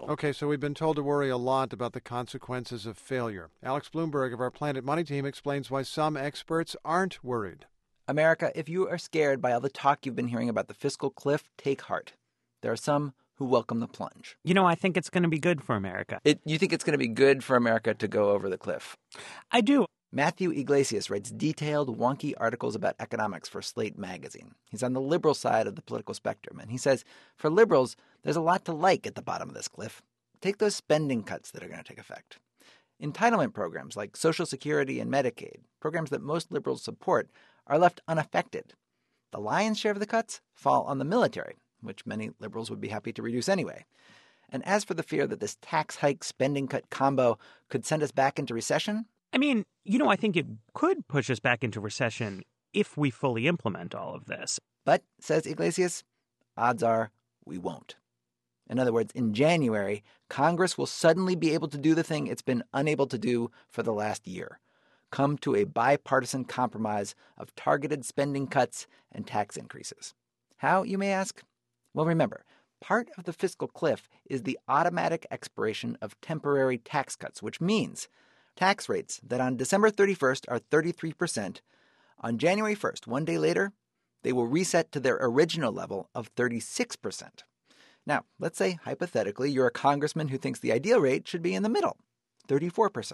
Okay, so we've been told to worry a lot about the consequences of failure. Alex Bloomberg of our Planet Money team explains why some experts aren't worried. America, if you are scared by all the talk you've been hearing about the fiscal cliff, take heart. There are some who welcome the plunge. You know, I think it's going to be good for America. You think it's going to be good for America to go over the cliff? I do. Matthew Iglesias writes detailed, wonky articles about economics for Slate magazine. He's on the liberal side of the political spectrum, and he says, for liberals, there's a lot to like at the bottom of this cliff. Take those spending cuts that are going to take effect. Entitlement programs like Social Security and Medicaid, programs that most liberals support, are left unaffected. The lion's share of the cuts fall on the military, which many liberals would be happy to reduce anyway. And as for the fear that this tax hike spending cut combo could send us back into recession, I mean, you know, I think it could push us back into recession if we fully implement all of this. But, says Iglesias, odds are we won't. In other words, in January, Congress will suddenly be able to do the thing it's been unable to do for the last year. Come to a bipartisan compromise of targeted spending cuts and tax increases. How, you may ask? Well, remember, part of the fiscal cliff is the automatic expiration of temporary tax cuts, which means tax rates that on December 31st are 33%, on January 1st, one day later, they will reset to their original level of 36%. Now, let's say, hypothetically, you're a congressman who thinks the ideal rate should be in the middle, 34%.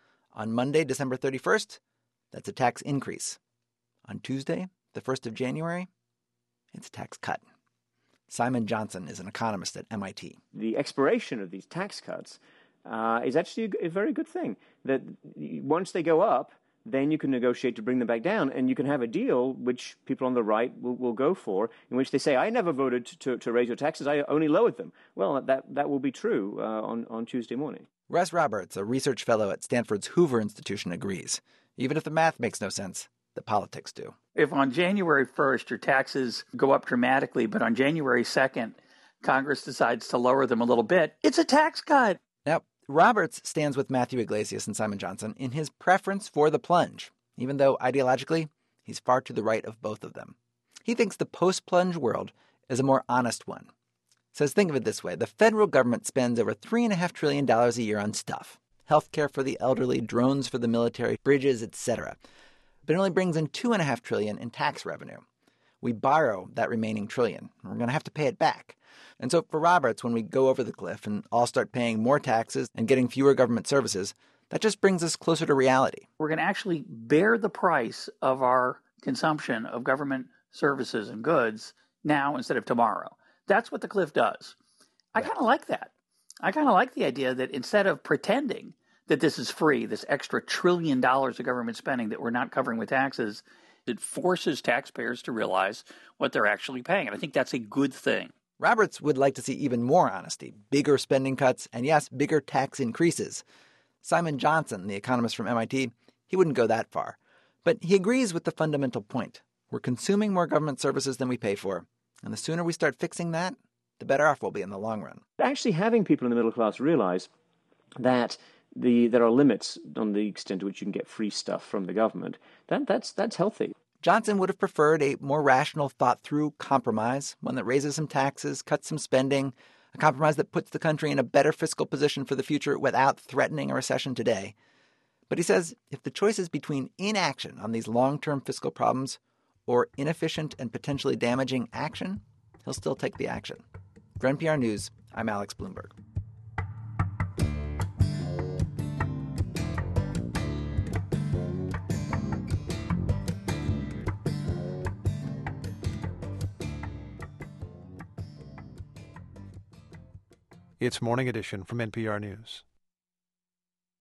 On Monday, December 31st, that's a tax increase. On Tuesday, the 1st of January, it's a tax cut. Simon Johnson is an economist at MIT. The expiration of these tax cuts is actually a very good thing. That once they go up, then you can negotiate to bring them back down, and you can have a deal which people on the right will go for, in which they say, I never voted to raise your taxes, I only lowered them. Well, that will be true on Tuesday morning. Russ Roberts, a research fellow at Stanford's Hoover Institution, agrees. Even if the math makes no sense, the politics do. If on January 1st your taxes go up dramatically, but on January 2nd, Congress decides to lower them a little bit, it's a tax cut. Now, Roberts stands with Matthew Iglesias and Simon Johnson in his preference for the plunge, even though ideologically he's far to the right of both of them. He thinks the post-plunge world is a more honest one. Says, think of it this way. The federal government spends over $3.5 trillion a year on stuff. Healthcare for the elderly, drones for the military, bridges, etc. But it only brings in $2.5 trillion in tax revenue. We borrow that remaining trillion. We're going to have to pay it back. And so for Roberts, when we go over the cliff and all start paying more taxes and getting fewer government services, that just brings us closer to reality. We're going to actually bear the price of our consumption of government services and goods now instead of tomorrow. That's what the cliff does. I kind of like that. I kind of like the idea that instead of pretending that this is free, this extra $1 trillion of government spending that we're not covering with taxes, it forces taxpayers to realize what they're actually paying. And I think that's a good thing. Roberts would like to see even more honesty, bigger spending cuts, and yes, bigger tax increases. Simon Johnson, the economist from MIT, he wouldn't go that far. But he agrees with the fundamental point. We're consuming more government services than we pay for. And the sooner we start fixing that, the better off we'll be in the long run. Actually having people in the middle class realize that there are limits on the extent to which you can get free stuff from the government, that's healthy. Johnson would have preferred a more rational, thought-through compromise, one that raises some taxes, cuts some spending, a compromise that puts the country in a better fiscal position for the future without threatening a recession today. But he says if the choice is between inaction on these long-term fiscal problems or inefficient and potentially damaging action, he'll still take the action. For NPR News, I'm Alex Bloomberg. It's Morning Edition from NPR News.